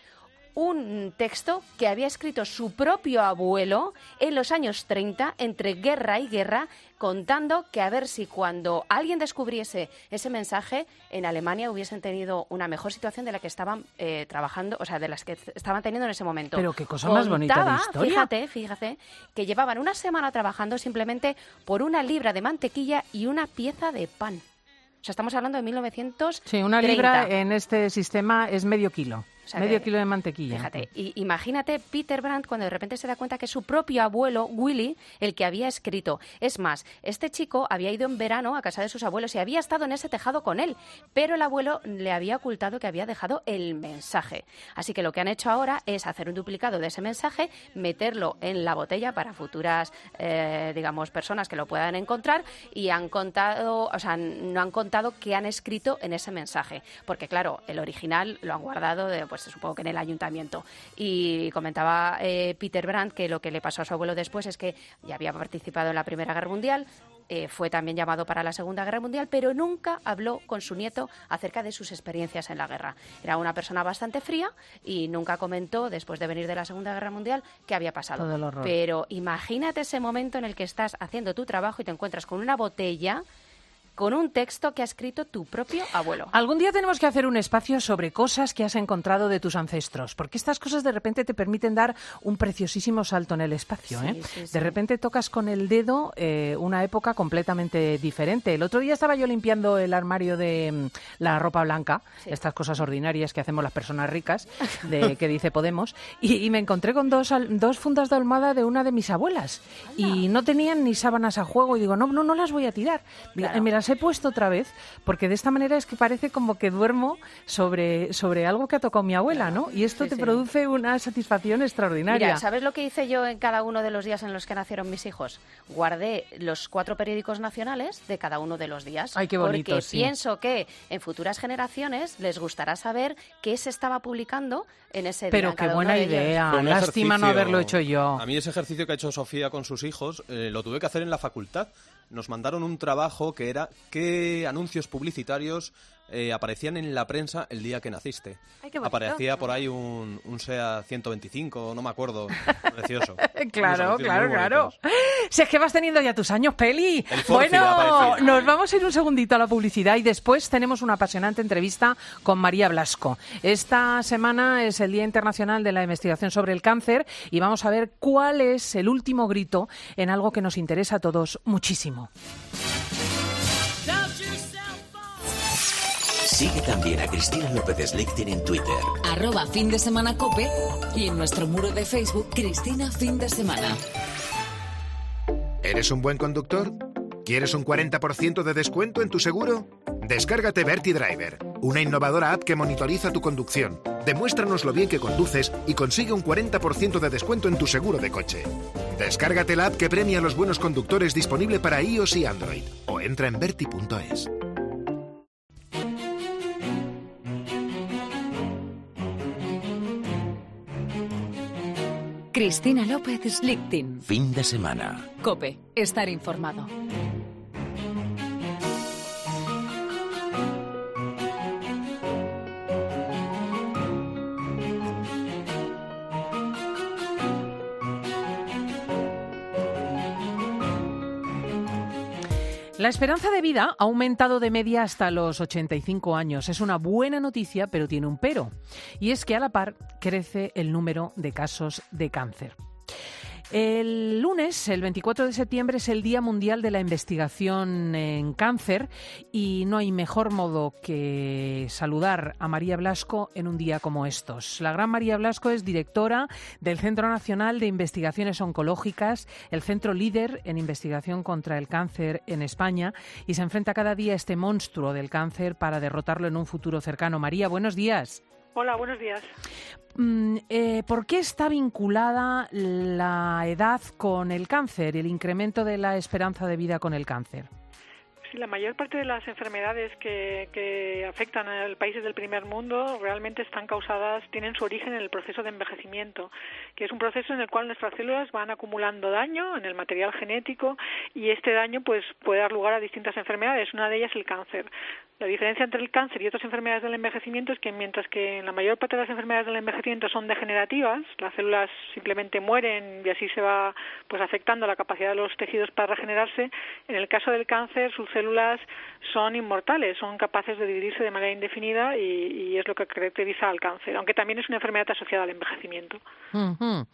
Un texto que había escrito su propio abuelo en los años treinta, entre guerra y guerra, contando que a ver si cuando alguien descubriese ese mensaje, en Alemania hubiesen tenido una mejor situación de la que estaban eh, trabajando, o sea, de las que estaban teniendo en ese momento. Pero qué cosa más bonita de historia. Fíjate, fíjate, que llevaban una semana trabajando simplemente por una libra de mantequilla y una pieza de pan. O sea, estamos hablando de mil novecientos treinta. Sí, una libra en este sistema es medio kilo. O sea Medio que, kilo de mantequilla. Fíjate, y imagínate Peter Brandt cuando de repente se da cuenta que es su propio abuelo, Willy, el que había escrito. Es más, este chico había ido en verano a casa de sus abuelos y había estado en ese tejado con él, pero el abuelo le había ocultado que había dejado el mensaje. Así que lo que han hecho ahora es hacer un duplicado de ese mensaje, meterlo en la botella para futuras, eh, digamos, personas que lo puedan encontrar, y han contado, o sea, no han contado qué han escrito en ese mensaje, porque claro, el original lo han guardado de, pues supongo que en el ayuntamiento. Y comentaba eh, Peter Brandt que lo que le pasó a su abuelo después es que ya había participado en la Primera Guerra Mundial, eh, fue también llamado para la Segunda Guerra Mundial, pero nunca habló con su nieto acerca de sus experiencias en la guerra. Era una persona bastante fría y nunca comentó, después de venir de la Segunda Guerra Mundial, qué había pasado. Todo el horror. Pero imagínate ese momento en el que estás haciendo tu trabajo y te encuentras con una botella con un texto que ha escrito tu propio abuelo. Algún día tenemos que hacer un espacio sobre cosas que has encontrado de tus ancestros, porque estas cosas de repente te permiten dar un preciosísimo salto en el espacio. Sí, ¿eh? sí, sí. De repente tocas con el dedo eh, una época completamente diferente. El otro día estaba yo limpiando el armario de mm, la ropa blanca, Sí. estas cosas ordinarias que hacemos las personas ricas, de que dice Podemos, y, y me encontré con dos, al- dos fundas de almohada de una de mis abuelas, y no tenían ni sábanas a juego, y digo, no, no, no las voy a tirar. Mira, Claro. me las he puesto otra vez, porque de esta manera es que parece como que duermo sobre, sobre algo que ha tocado mi abuela, ¿no? Y esto Sí, te sí. produce una satisfacción extraordinaria. Mira, ¿sabes lo que hice yo en cada uno de los días en los que nacieron mis hijos? Guardé los cuatro periódicos nacionales de cada uno de los días. Ay, qué bonito, Porque sí. pienso que en futuras generaciones les gustará saber qué se estaba publicando en ese día. Pero en qué cada uno buena de ellos. idea. Fue un Lástima no ejercicio- haberlo hecho yo. A mí ese ejercicio que ha hecho Sofía con sus hijos eh, lo tuve que hacer en la facultad. Nos mandaron un trabajo que era qué anuncios publicitarios eh, aparecían en la prensa el día que naciste. Ay, qué bonito. Aparecía por ahí un, un SEAT ciento veinticinco, no me acuerdo, precioso. Claro, Unos anuncios claro, muy claro. bonitos. Si es que vas teniendo ya tus años, Peli. El Forfi va a Bueno, aparecer. nos vamos a ir un segundito a la publicidad y después tenemos una apasionante entrevista con María Blasco. Esta semana es el Día Internacional de la Investigación sobre el Cáncer y vamos a ver cuál es el último grito en algo que nos interesa a todos muchísimo. Sigue también a Cristina López Slichting en Twitter. Arroba fin de semana cope y en nuestro muro de Facebook Cristina Fin de Semana. ¿Eres un buen conductor? ¿Quieres un cuarenta por ciento de descuento en tu seguro? Descárgate Verti Driver, una innovadora app que monitoriza tu conducción. Demuéstranos lo bien que conduces y consigue un cuarenta por ciento de descuento en tu seguro de coche. Descárgate la app que premia a los buenos conductores, disponible para iOS y Android. O entra en verti punto es. Cristina López Slichting. Fin de semana. Cope, estar informado. La esperanza de vida ha aumentado de media hasta los ochenta y cinco años. Es una buena noticia, pero tiene un pero. Y es que a la par crece el número de casos de cáncer. El lunes, el veinticuatro de septiembre, es el Día Mundial de la Investigación en Cáncer y no hay mejor modo que saludar a María Blasco en un día como estos. La gran María Blasco es directora del Centro Nacional de Investigaciones Oncológicas, el centro líder en investigación contra el cáncer en España, y se enfrenta cada día a este monstruo del cáncer para derrotarlo en un futuro cercano. María, buenos días. Hola, buenos días. Mm, eh, ¿Por qué está vinculada la edad con el cáncer, el incremento de la esperanza de vida con el cáncer? Sí, la mayor parte de las enfermedades que, que afectan a los países del primer mundo realmente están causadas, tienen su origen en el proceso de envejecimiento, que es un proceso en el cual nuestras células van acumulando daño en el material genético y este daño pues puede dar lugar a distintas enfermedades. Una de ellas es el cáncer. La diferencia entre el cáncer y otras enfermedades del envejecimiento es que mientras que en la mayor parte de las enfermedades del envejecimiento son degenerativas, las células simplemente mueren y así se va pues afectando la capacidad de los tejidos para regenerarse, en el caso del cáncer sus células células son inmortales, son capaces de dividirse de manera indefinida y, y es lo que caracteriza al cáncer, aunque también es una enfermedad asociada al envejecimiento. Uh-huh.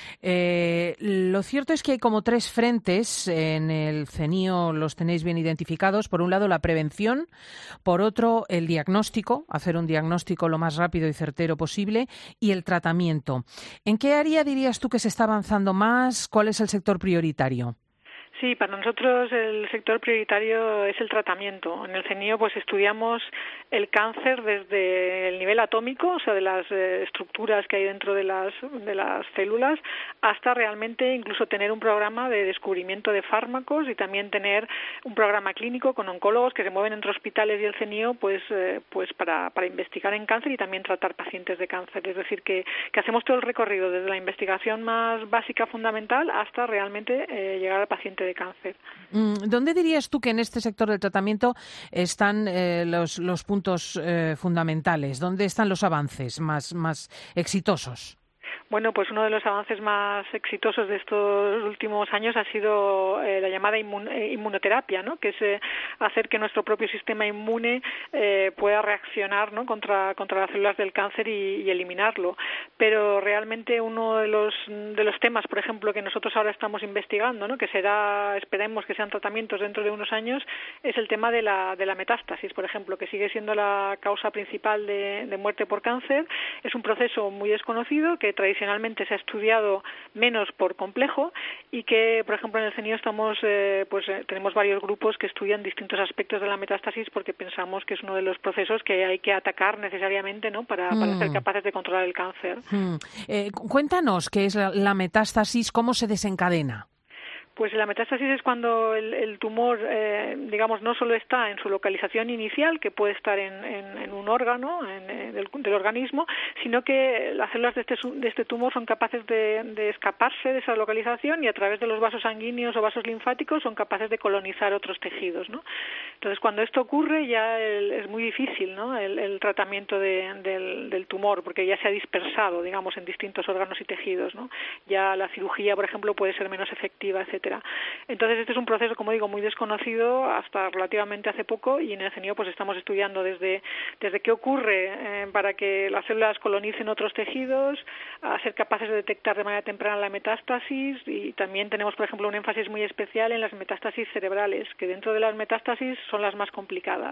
Eh, lo cierto es que hay como tres frentes en el CENIO, los tenéis bien identificados. Por un lado, la prevención, por otro, el diagnóstico, hacer un diagnóstico lo más rápido y certero posible, y el tratamiento. ¿En qué área dirías tú que se está avanzando más? ¿Cuál es el sector prioritario? Sí, para nosotros el sector prioritario es el tratamiento. En el CENIO pues estudiamos el cáncer desde el nivel atómico, o sea, de las eh, estructuras que hay dentro de las de las células, hasta realmente incluso tener un programa de descubrimiento de fármacos y también tener un programa clínico con oncólogos que se mueven entre hospitales y el CENIO pues eh, pues para, para investigar en cáncer y también tratar pacientes de cáncer. Es decir, que, que hacemos todo el recorrido desde la investigación más básica, fundamental, hasta realmente eh, llegar al paciente de cáncer. ¿Dónde dirías tú que en este sector del tratamiento están eh, los, los puntos eh, fundamentales? ¿Dónde están los avances más, más exitosos? Bueno, pues uno de los avances más exitosos de estos últimos años ha sido eh, la llamada inmun eh, inmunoterapia, ¿no? Que es eh, hacer que nuestro propio sistema inmune eh, pueda reaccionar, ¿no? contra, contra las células del cáncer y, y eliminarlo. Pero realmente uno de los de los temas, por ejemplo, que nosotros ahora estamos investigando, ¿no? Que será, esperemos que sean tratamientos dentro de unos años, es el tema de la de la metástasis, por ejemplo, que sigue siendo la causa principal de, de muerte por cáncer. Es un proceso muy desconocido que tradicionalmente Tradicionalmente se ha estudiado menos por complejo y que, por ejemplo, en el CENIO estamos, eh, pues eh, tenemos varios grupos que estudian distintos aspectos de la metástasis porque pensamos que es uno de los procesos que hay que atacar necesariamente, ¿no? Para, mm. para ser capaces de controlar el cáncer. Mm. Eh, cuéntanos qué es la, la metástasis, cómo se desencadena. Pues la metástasis es cuando el, el tumor, eh, digamos, no solo está en su localización inicial, que puede estar en, en, en un órgano en, en del, del organismo, sino que las células de este, de este tumor son capaces de, de escaparse de esa localización y a través de los vasos sanguíneos o vasos linfáticos son capaces de colonizar otros tejidos, ¿no? Entonces, cuando esto ocurre ya el, es muy difícil, ¿no? el, el tratamiento de, del, del tumor, porque ya se ha dispersado, digamos, en distintos órganos y tejidos, ¿no? Ya la cirugía, por ejemplo, puede ser menos efectiva, etcétera. Entonces este es un proceso, como digo, muy desconocido hasta relativamente hace poco y en el CENIO pues estamos estudiando desde, desde qué ocurre eh, para que las células colonicen otros tejidos, a ser capaces de detectar de manera temprana la metástasis y también tenemos, por ejemplo, un énfasis muy especial en las metástasis cerebrales, que dentro de las metástasis son las más complicadas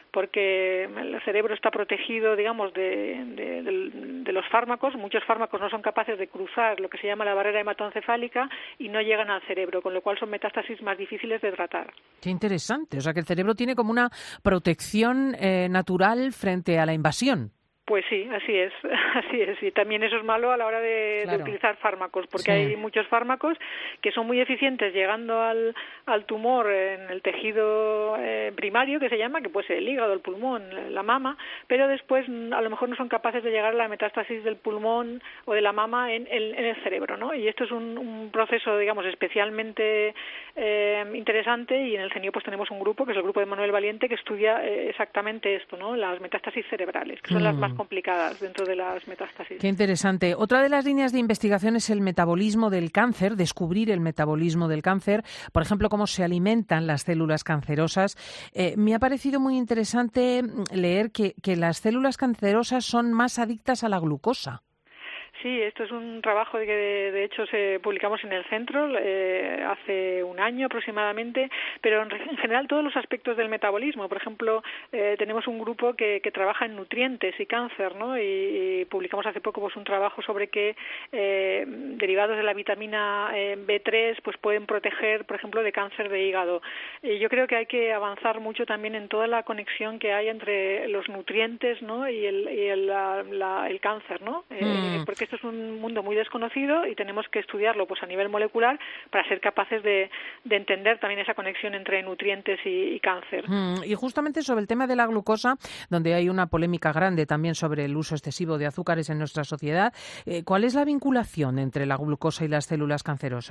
porque el cerebro está protegido, digamos, de, de, de, de los fármacos. Muchos fármacos no son capaces de cruzar lo que se llama la barrera hematoencefálica y no llegan al cerebro, con lo cual son metástasis más difíciles de tratar. Qué interesante. O sea, que el cerebro tiene como una protección eh, natural frente a la invasión. Pues sí, así es, así es. Y también eso es malo a la hora de, claro. de utilizar fármacos, porque sí. hay muchos fármacos que son muy eficientes llegando al, al tumor en el tejido eh, primario, que se llama, que puede ser el hígado, el pulmón, la mama, pero después a lo mejor no son capaces de llegar a la metástasis del pulmón o de la mama en, en, en el cerebro, ¿no? Y esto es un, un proceso, digamos, especialmente eh, interesante y en el CENIO pues tenemos un grupo, que es el grupo de Manuel Valiente, que estudia eh, exactamente esto, ¿no? Las metástasis cerebrales, que son mm. las más complicadas dentro de las metástasis. Qué interesante. Otra de las líneas de investigación es el metabolismo del cáncer, descubrir el metabolismo del cáncer, por ejemplo, cómo se alimentan las células cancerosas. Eh, me ha parecido muy interesante leer que, que las células cancerosas son más adictas a la glucosa. Sí, esto es un trabajo que de, de hecho se publicamos en el centro eh, hace un año aproximadamente, pero en, en general todos los aspectos del metabolismo. Por ejemplo, eh, tenemos un grupo que, que trabaja en nutrientes y cáncer, ¿no? Y, y publicamos hace poco pues un trabajo sobre que eh, derivados de la vitamina eh, B tres pues pueden proteger, por ejemplo, de cáncer de hígado. Y yo creo que hay que avanzar mucho también en toda la conexión que hay entre los nutrientes, ¿no? y el, y el, la, la, el cáncer, ¿no? Eh, mm. Porque esto es un mundo muy desconocido y tenemos que estudiarlo pues a nivel molecular para ser capaces de, de entender también esa conexión entre nutrientes y, y cáncer. Mm, y justamente sobre el tema de la glucosa, donde hay una polémica grande también sobre el uso excesivo de azúcares en nuestra sociedad, eh, ¿cuál es la vinculación entre la glucosa y las células cancerosas?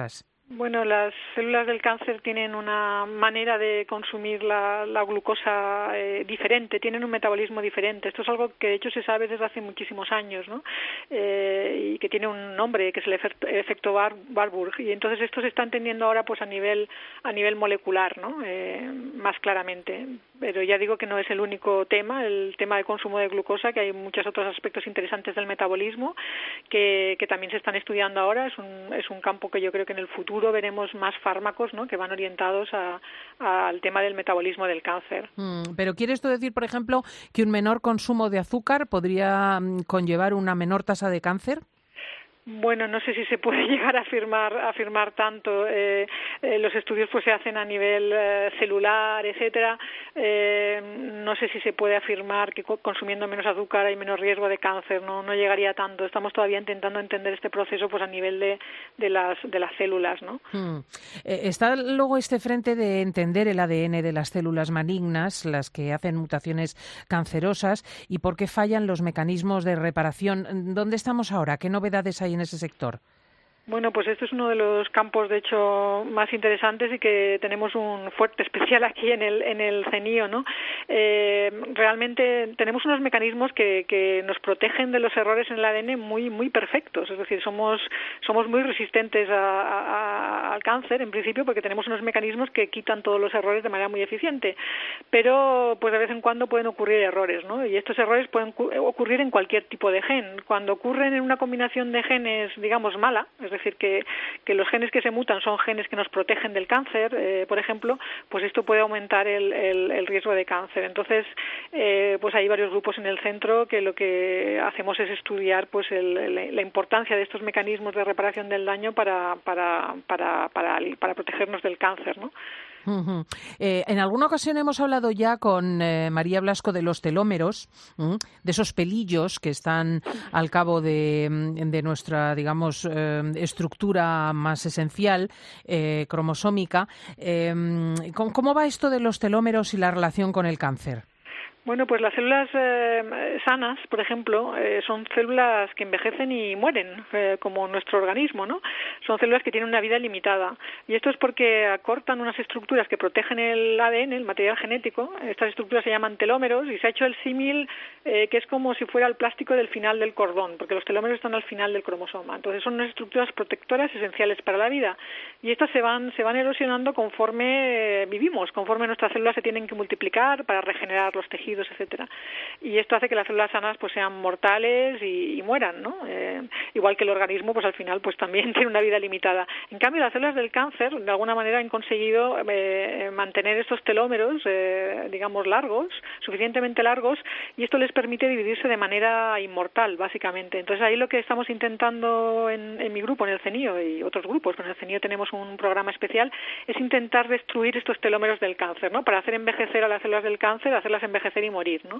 Bueno, las células del cáncer tienen una manera de consumir la, la glucosa eh, diferente, tienen un metabolismo diferente. Esto es algo que de hecho se sabe desde hace muchísimos años, ¿no? Eh, y que tiene un nombre, que es el efecto, efecto Bar, Warburg. Y entonces esto se está entendiendo ahora pues a nivel a nivel molecular, ¿no? Eh, más claramente. Pero ya digo que no es el único tema, el tema del consumo de glucosa, que hay muchos otros aspectos interesantes del metabolismo que, que también se están estudiando ahora. Es un, es un campo que yo creo que en el futuro veremos más fármacos, ¿no?, que van orientados a, a, al tema del metabolismo del cáncer. Mm, pero ¿quiere esto decir, por ejemplo, que un menor consumo de azúcar podría mm, conllevar una menor tasa de cáncer? Bueno, no sé si se puede llegar a afirmar, a afirmar tanto. Eh, eh, los estudios pues se hacen a nivel eh, celular, etcétera. Eh, no sé si se puede afirmar que consumiendo menos azúcar hay menos riesgo de cáncer. No, no llegaría tanto. Estamos todavía intentando entender este proceso pues a nivel de, de las de las células, ¿no? Hmm. Eh, está luego este frente de entender el A D N de las células malignas, las que hacen mutaciones cancerosas, y por qué fallan los mecanismos de reparación. ¿Dónde estamos ahora? ¿Qué novedades hay en ese sector? Bueno, pues esto es uno de los campos, de hecho, más interesantes y que tenemos un fuerte especial aquí en el en el CENIO, ¿no? Eh, realmente tenemos unos mecanismos que, que nos protegen de los errores en el A D N muy muy perfectos, es decir, somos somos muy resistentes a, a, al cáncer en principio porque tenemos unos mecanismos que quitan todos los errores de manera muy eficiente, pero pues de vez en cuando pueden ocurrir errores, ¿no? Y estos errores pueden ocurrir en cualquier tipo de gen. Cuando ocurren en una combinación de genes, digamos, mala, es decir, que, que los genes que se mutan son genes que nos protegen del cáncer, eh, por ejemplo, pues esto puede aumentar el, el, el riesgo de cáncer. Entonces, eh, pues hay varios grupos en el centro que lo que hacemos es estudiar pues el, el, la importancia de estos mecanismos de reparación del daño para, para, para, para, para protegernos del cáncer, ¿no? Uh-huh. Eh, en alguna ocasión hemos hablado ya con eh, María Blasco de los telómeros, ¿m? de esos pelillos que están al cabo de, de nuestra, digamos, eh, estructura más esencial, eh, cromosómica. Eh, ¿Cómo va esto de los telómeros y la relación con el cáncer? Bueno, pues las células eh, sanas, por ejemplo, eh, son células que envejecen y mueren, eh, como nuestro organismo, ¿no? Son células que tienen una vida limitada. Y esto es porque acortan unas estructuras que protegen el A D N, el material genético. Estas estructuras se llaman telómeros y se ha hecho el símil eh, que es como si fuera el plástico del final del cordón, porque los telómeros están al final del cromosoma. Entonces son unas estructuras protectoras esenciales para la vida. Y estas se van, se van erosionando conforme eh, vivimos, conforme nuestras células se tienen que multiplicar para regenerar los tejidos, etcétera. Y esto hace que las células sanas pues sean mortales y, y mueran, ¿no? Eh, igual que el organismo, pues al final pues también tiene una vida limitada. En cambio, las células del cáncer de alguna manera han conseguido eh, mantener estos telómeros, eh, digamos, largos, suficientemente largos, y esto les permite dividirse de manera inmortal, básicamente. Entonces ahí lo que estamos intentando en, en mi grupo, en el CENIO y otros grupos, en el CENIO tenemos un programa especial, es intentar destruir estos telómeros del cáncer, ¿no? Para hacer envejecer a las células del cáncer, hacerlas envejecer y morir, ¿no?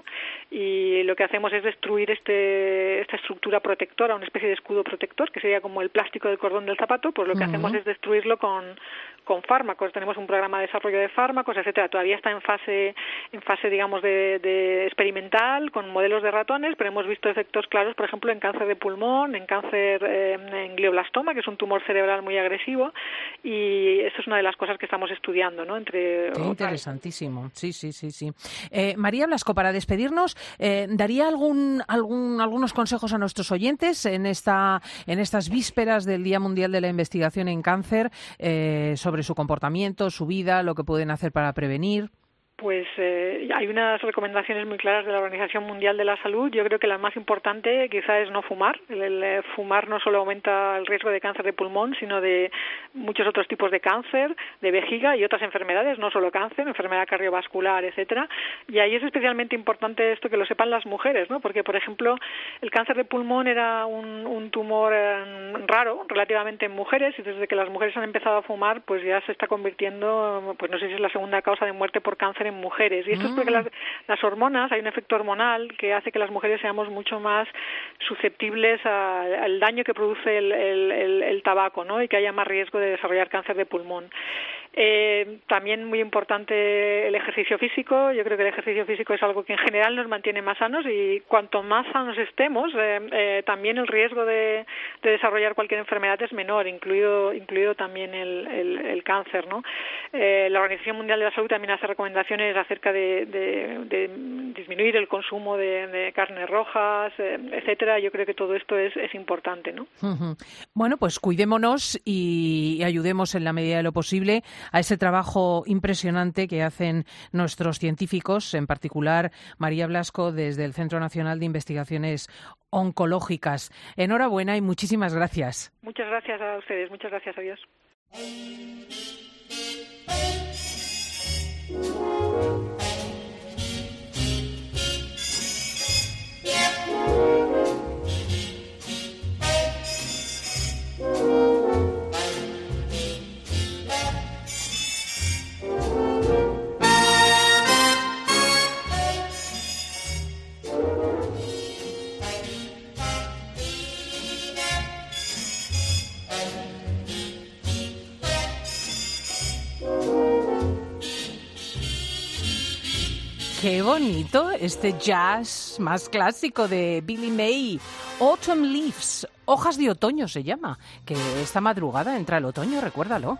Y lo que hacemos es destruir este esta estructura protectora, una especie de escudo protector, que sería como el plástico del cordón del zapato, pues lo que uh-huh. hacemos es destruirlo con, con fármacos. Tenemos un programa de desarrollo de fármacos, etcétera. Todavía está en fase, en fase digamos, de, de experimental, con modelos de ratones, pero hemos visto efectos claros, por ejemplo, en cáncer de pulmón, en cáncer, eh, en glioblastoma, que es un tumor cerebral muy agresivo, y eso es una de las cosas que estamos estudiando, ¿no? Entre Qué interesantísimo. Sí, sí, sí, sí. Eh, María Blasco, para despedirnos, eh, ¿daría algún, algún, algunos consejos a nuestros oyentes en esta, en estas vísperas del Día Mundial de la Investigación en Cáncer eh, sobre su comportamiento, su vida, lo que pueden hacer para prevenir? Pues eh, hay unas recomendaciones muy claras de la Organización Mundial de la Salud. Yo creo que la más importante quizá es no fumar. El, el fumar no solo aumenta el riesgo de cáncer de pulmón, sino de muchos otros tipos de cáncer, de vejiga y otras enfermedades, no solo cáncer, enfermedad cardiovascular, etcétera. Y ahí es especialmente importante esto que lo sepan las mujeres, ¿no? Porque, por ejemplo, el cáncer de pulmón era un, un tumor eh, raro relativamente en mujeres, y desde que las mujeres han empezado a fumar, pues ya se está convirtiendo, pues no sé si es la segunda causa de muerte por cáncer en mujeres. Y esto mm. es porque las, las hormonas, hay un efecto hormonal que hace que las mujeres seamos mucho más susceptibles a, al daño que produce el, el, el, el tabaco, ¿no? Y que haya más riesgo de desarrollar cáncer de pulmón. Eh, también muy importante el ejercicio físico. Yo creo que el ejercicio físico es algo que en general nos mantiene más sanos, y cuanto más sanos estemos, eh, eh, también el riesgo de, de desarrollar cualquier enfermedad es menor, incluido incluido también el, el, el cáncer, ¿no? Eh, la Organización Mundial de la Salud también hace recomendaciones acerca de, de, de disminuir el consumo de, de carnes rojas, eh, etcétera. Yo creo que todo esto es, es importante, ¿no? Uh-huh. Bueno, pues cuidémonos y ayudemos en la medida de lo posible a ese trabajo impresionante que hacen nuestros científicos, en particular María Blasco desde el Centro Nacional de Investigaciones Oncológicas. Enhorabuena y muchísimas gracias. Muchas gracias a ustedes, muchas gracias, adiós. Qué bonito este jazz más clásico de Billy May. Autumn Leaves, hojas de otoño se llama, que esta madrugada entra el otoño, recuérdalo.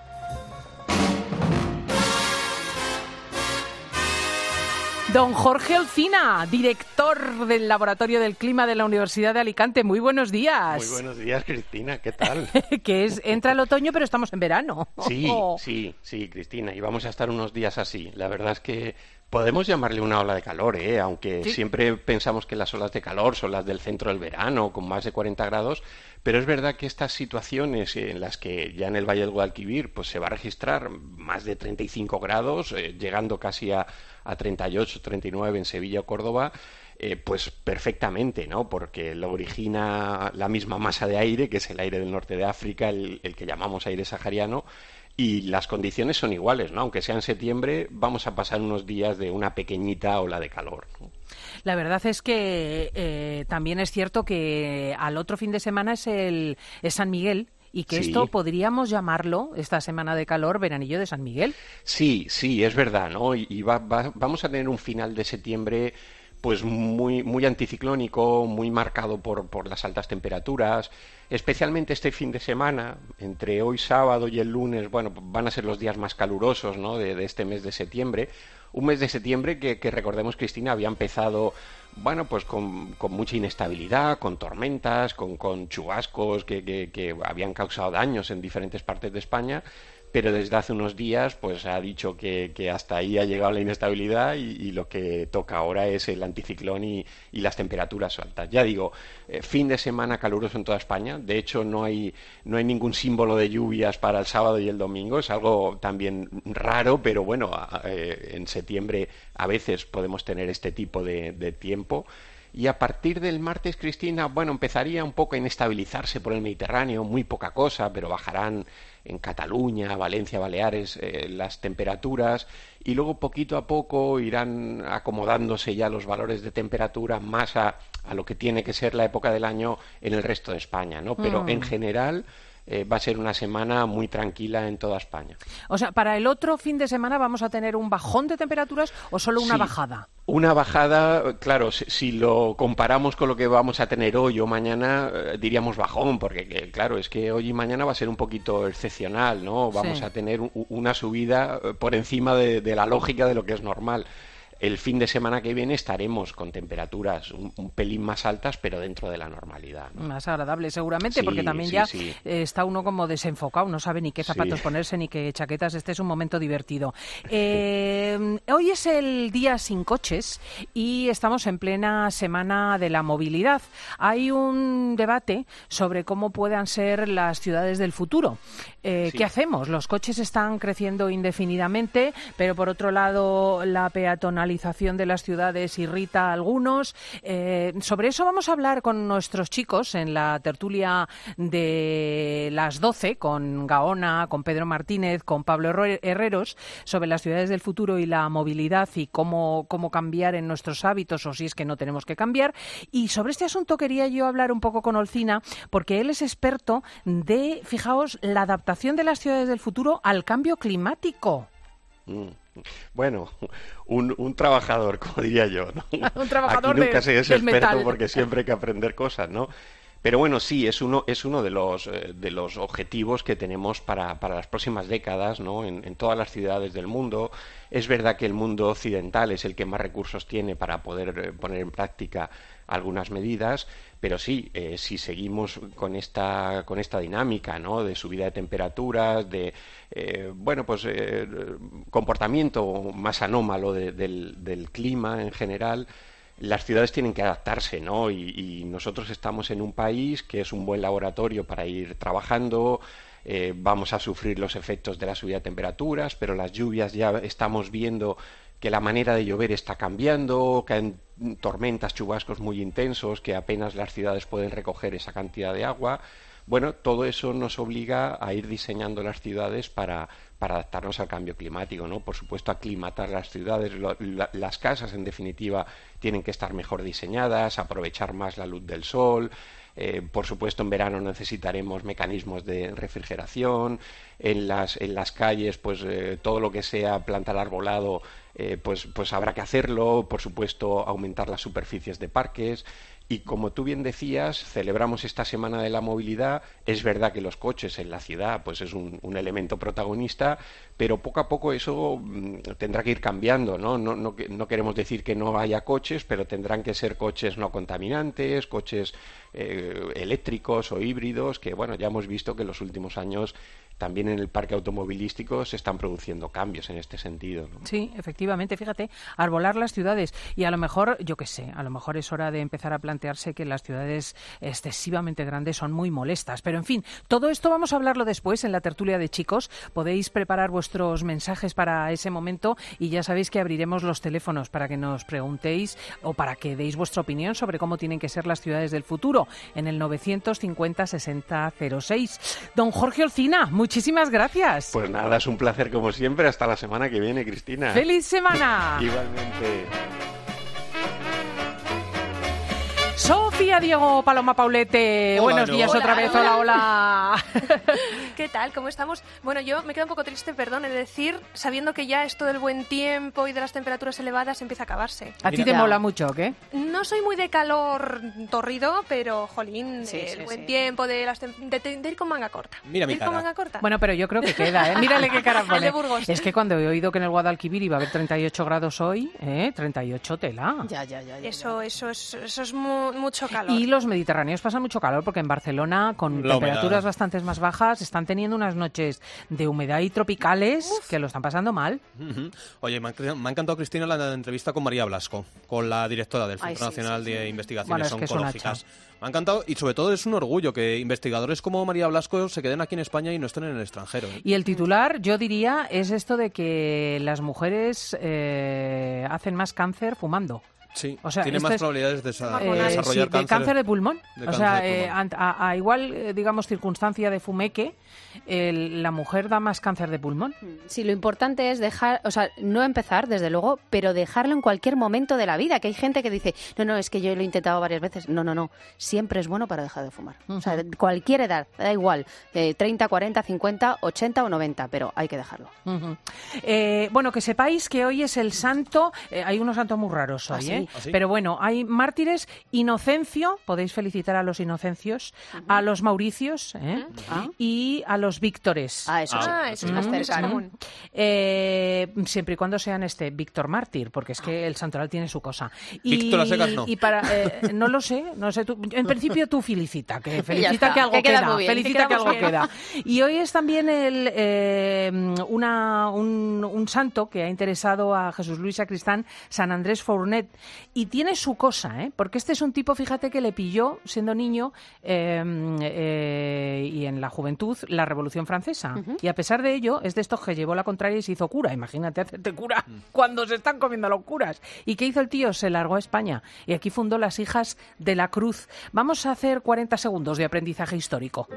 Don Jorge Olcina, director del Laboratorio del Clima de la Universidad de Alicante. Muy buenos días. Muy buenos días, Cristina. ¿Qué tal? Que es, entra el otoño, pero estamos en verano. Sí, sí, sí, Cristina. Y vamos a estar unos días así. La verdad es que podemos llamarle una ola de calor, ¿eh? Aunque ¿sí? Siempre pensamos que las olas de calor son las del centro del verano, con más de cuarenta grados. Pero es verdad que estas situaciones en las que ya en el Valle del Guadalquivir pues se va a registrar más de treinta y cinco grados, eh, llegando casi a, a treinta y ocho, treinta y nueve en Sevilla o Córdoba, eh, pues perfectamente, ¿no? Porque lo origina la misma masa de aire, que es el aire del norte de África, el, el que llamamos aire sahariano, y las condiciones son iguales, ¿no? Aunque sea en septiembre, vamos a pasar unos días de una pequeñita ola de calor, ¿no? La verdad es que eh, también es cierto que al otro fin de semana es el es San Miguel, y que sí. Esto podríamos llamarlo, esta semana de calor, veranillo de San Miguel. Sí, sí, es verdad, ¿no? Y, y va, va, vamos a tener un final de septiembre pues muy, muy anticiclónico, muy marcado por, por las altas temperaturas, especialmente este fin de semana, entre hoy sábado y el lunes, bueno, van a ser los días más calurosos, ¿no? de, de este mes de septiembre. Un mes de septiembre que, que recordemos, Cristina, había empezado, bueno, pues con, con mucha inestabilidad, con tormentas, con, con chubascos que, que, que habían causado daños en diferentes partes de España, pero desde hace unos días pues ha dicho que, que hasta ahí ha llegado la inestabilidad y, y lo que toca ahora es el anticiclón y, y las temperaturas altas. Ya digo, eh, fin de semana caluroso en toda España. De hecho, no hay, no hay ningún símbolo de lluvias para el sábado y el domingo. Es algo también raro, pero bueno, eh, en septiembre a veces podemos tener este tipo de, de tiempo. Y a partir del martes, Cristina, bueno, empezaría un poco a inestabilizarse por el Mediterráneo, muy poca cosa, pero bajarán en Cataluña, Valencia, Baleares eh, las temperaturas, y luego poquito a poco irán acomodándose ya los valores de temperatura más a, a lo que tiene que ser la época del año en el resto de España, ¿no? Pero mm. en general Eh, va a ser una semana muy tranquila en toda España. O sea, ¿para el otro fin de semana vamos a tener un bajón de temperaturas o solo una sí, bajada? Una bajada, claro, si, si lo comparamos con lo que vamos a tener hoy o mañana, eh, diríamos bajón, porque que, claro, es que hoy y mañana va a ser un poquito excepcional, ¿no? Vamos sí. a tener un, una subida por encima de, de la lógica de lo que es normal. El fin de semana que viene estaremos con temperaturas un, un pelín más altas, pero dentro de la normalidad, ¿no? Más agradable, seguramente, sí, porque también sí, ya sí. está uno como desenfocado, no sabe ni qué zapatos sí. ponerse ni qué chaquetas. Este es un momento divertido. Eh, hoy es el día sin coches y estamos en plena semana de la movilidad. Hay un debate sobre cómo puedan ser las ciudades del futuro. Eh, sí. ¿Qué hacemos? Los coches están creciendo indefinidamente, pero por otro lado la peatonal climatización de las ciudades irrita a algunos. Eh, sobre eso vamos a hablar con nuestros chicos en la tertulia de las doce, con Gaona, con Pedro Martínez, con Pablo Herreros, sobre las ciudades del futuro y la movilidad y cómo, cómo cambiar en nuestros hábitos, o si es que no tenemos que cambiar. Y sobre este asunto quería yo hablar un poco con Olcina, porque él es experto de, fijaos, la adaptación de las ciudades del futuro al cambio climático. Mm. Bueno, un, un trabajador, como diría yo, ¿no? Un trabajador Aquí nunca de, se es del experto metal. Porque siempre hay que aprender cosas, ¿no? Pero bueno, sí, es uno, es uno de los, de los objetivos que tenemos para, para las próximas décadas, ¿no? En, en todas las ciudades del mundo. Es verdad que el mundo occidental es el que más recursos tiene para poder poner en práctica algunas medidas, pero sí, eh, si seguimos con esta con esta dinámica, ¿no? De subida de temperaturas, de eh, bueno, pues eh, comportamiento más anómalo de, del, del clima en general, las ciudades tienen que adaptarse, ¿no? Y, y nosotros estamos en un país que es un buen laboratorio para ir trabajando. Eh, vamos a sufrir los efectos de la subida de temperaturas, pero las lluvias ya estamos viendo que la manera de llover está cambiando, que hay tormentas, chubascos muy intensos, que apenas las ciudades pueden recoger esa cantidad de agua. Bueno, todo eso nos obliga a ir diseñando las ciudades para, para adaptarnos al cambio climático, ¿no? Por supuesto, aclimatar las ciudades, lo, la, las casas, en definitiva, tienen que estar mejor diseñadas, aprovechar más la luz del sol. Eh, por supuesto, en verano necesitaremos mecanismos de refrigeración. En las, en las calles, pues eh, todo lo que sea plantar arbolado, eh, pues, pues habrá que hacerlo. Por supuesto, aumentar las superficies de parques. Y como tú bien decías, celebramos esta Semana de la Movilidad. Es verdad que los coches en la ciudad pues es un, un elemento protagonista, pero poco a poco eso mmm, tendrá que ir cambiando, ¿no? No, no, no queremos decir que no haya coches, pero tendrán que ser coches no contaminantes, coches eh, eléctricos o híbridos, que bueno, ya hemos visto que en los últimos años también en el parque automovilístico se están produciendo cambios en este sentido, ¿no? Sí, efectivamente, fíjate, arbolar las ciudades y a lo mejor, yo qué sé, a lo mejor es hora de empezar a plantearse que las ciudades excesivamente grandes son muy molestas, pero en fin, todo esto vamos a hablarlo después en la tertulia de chicos. Podéis preparar vuestros mensajes para ese momento y ya sabéis que abriremos los teléfonos para que nos preguntéis o para que deis vuestra opinión sobre cómo tienen que ser las ciudades del futuro en el novecientos cincuenta sesenta cero seis. Don Jorge Olcina, muchísimas gracias. Pues nada, es un placer como siempre. Hasta la semana que viene, Cristina. ¡Feliz semana! Igualmente. Sofía, Diego, Paloma, Paulete, Hola, buenos no. días Hola, otra vez, hola. hola, hola. ¿Qué tal? ¿Cómo estamos? Bueno, yo me quedo un poco triste, perdón, es decir, sabiendo que ya esto del buen tiempo y de las temperaturas elevadas empieza a acabarse. ¿A ti te mola mucho o qué? No soy muy de calor torrido, pero, jolín, Sí, el sí, buen sí. tiempo de, las tem- de, de ir con manga corta. Mira mi ¿De ir cara. con manga corta? Bueno, pero yo creo que queda, ¿eh? Mírale qué cara El pone. de Burgos. Es que cuando he oído que en el Guadalquivir iba a haber treinta y ocho grados hoy, ¿eh? treinta y ocho tela. Ya, ya, ya. Eso, eso, es, eso es mu- mucho calor. Y los mediterráneos pasan mucho calor porque en Barcelona, con La temperaturas humedad. bastante más bajas, están teniendo unas noches de humedad y tropicales que lo están pasando mal. Ujú. Oye, me ha, me ha encantado, Cristina, la entrevista con María Blasco, con la directora del Ay, Centro sí, Nacional sí, sí. de Investigaciones Bueno, es que es una Oncológicas. hacha. Me ha encantado y sobre todo es un orgullo que investigadores como María Blasco se queden aquí en España y no estén en el extranjero, ¿eh? Y el titular, yo diría, es esto de que las mujeres eh, hacen más cáncer fumando. Sí, O sea, tiene esto más es- probabilidades de desa- Eh, desarrollar sí, de cáncer. cáncer de pulmón. de o sea, cáncer de eh, pulmón. a, a igual, eh, digamos, circunstancia de fumeque, el- la mujer da más cáncer de pulmón. Sí, lo importante es dejar, o sea, no empezar, desde luego, pero dejarlo en cualquier momento de la vida. Que hay gente que dice, no, no, es que yo lo he intentado varias veces. No, no, no. Siempre es bueno para dejar de fumar. O sea, de cualquier edad, da igual. Eh, treinta, cuarenta, cincuenta, ochenta o noventa, pero hay que dejarlo. Ujú. Eh, bueno, que sepáis que hoy es el santo, eh, hay unos santos muy raros hoy, ¿Ah, sí? ¿eh? ¿Ah, sí? Pero bueno, hay mártires, Inocencio, podéis felicitar a los Inocencios, a los Mauricios, ¿eh? Ah. y a los Víctores. Ah, eso sí. Ah, eso es más Mm, cercano. mm. Eh, siempre y cuando sean este Víctor Mártir, porque es que el santoral tiene su cosa. Y, Víctor a secas no. y para, eh, no lo sé, no sé tú, en principio tú felicita, que felicita está, que algo que queda queda, muy bien, felicita que que algo quedamos queda. Y hoy es también el, eh, una, un, un santo que ha interesado a Jesús Luis Sacristán, San Andrés Fournet, Y tiene su cosa, ¿eh? Porque este es un tipo, fíjate, que le pilló siendo niño eh, eh, y en la juventud la Revolución Francesa. Uh-huh. Y a pesar de ello, es de estos que llevó la contraria y se hizo cura. Imagínate hacerte cura uh-huh. cuando se están comiendo los curas. ¿Y qué hizo el tío? Se largó a España y aquí fundó las Hijas de la Cruz. Vamos a hacer cuarenta segundos de aprendizaje histórico.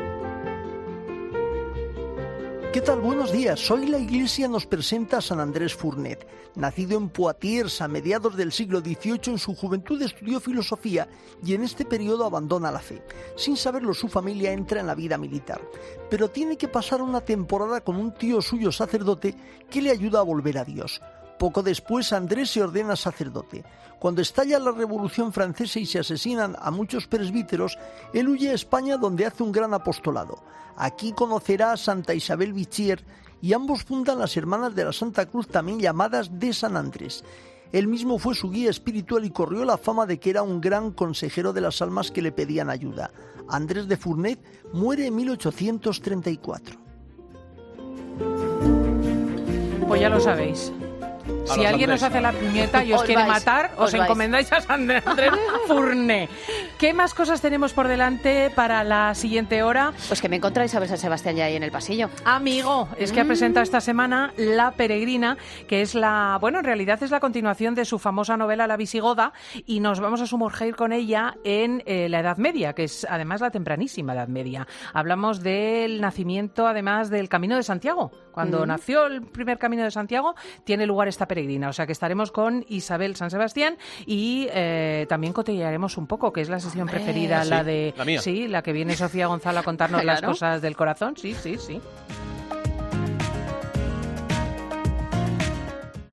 ¿Qué tal? Buenos días. Hoy la Iglesia nos presenta a San Andrés Fournet. Nacido en Poitiers a mediados del siglo dieciocho, en su juventud estudió filosofía y en este periodo abandona la fe. Sin saberlo, su familia entra en la vida militar. Pero tiene que pasar una temporada con un tío suyo sacerdote que le ayuda a volver a Dios. Poco después, Andrés se ordena sacerdote. Cuando estalla la Revolución Francesa y se asesinan a muchos presbíteros, él huye a España, donde hace un gran apostolado. Aquí conocerá a Santa Isabel Vichier y ambos fundan las Hermanas de la Santa Cruz, también llamadas de San Andrés. Él mismo fue su guía espiritual y corrió la fama de que era un gran consejero de las almas que le pedían ayuda. Andrés de Fournet muere en mil ochocientos treinta y cuatro. Pues ya lo sabéis. Si alguien os hace la puñeta y os, os quiere vais, matar, os, os encomendáis a San Andrés Fournet. ¿Qué más cosas tenemos por delante para la siguiente hora? Pues que me encontráis a ver San Sebastián ya ahí en el pasillo. Amigo, es que ha presentado esta semana La Peregrina, que es la, bueno, en realidad es la continuación de su famosa novela La Visigoda, y nos vamos a sumergir con ella en eh, la Edad Media, que es además la tempranísima Edad Media. Hablamos del nacimiento, además, del Camino de Santiago. Cuando mm. nació el primer Camino de Santiago, tiene lugar esta peregrina. O sea que estaremos con Isabel San Sebastián y eh, también cotillaremos un poco, que es la sesión Hombre. preferida, sí, la de... La mía. Sí, la que viene Sofía Gonzalo a contarnos claro. las cosas del corazón. Sí, sí, sí.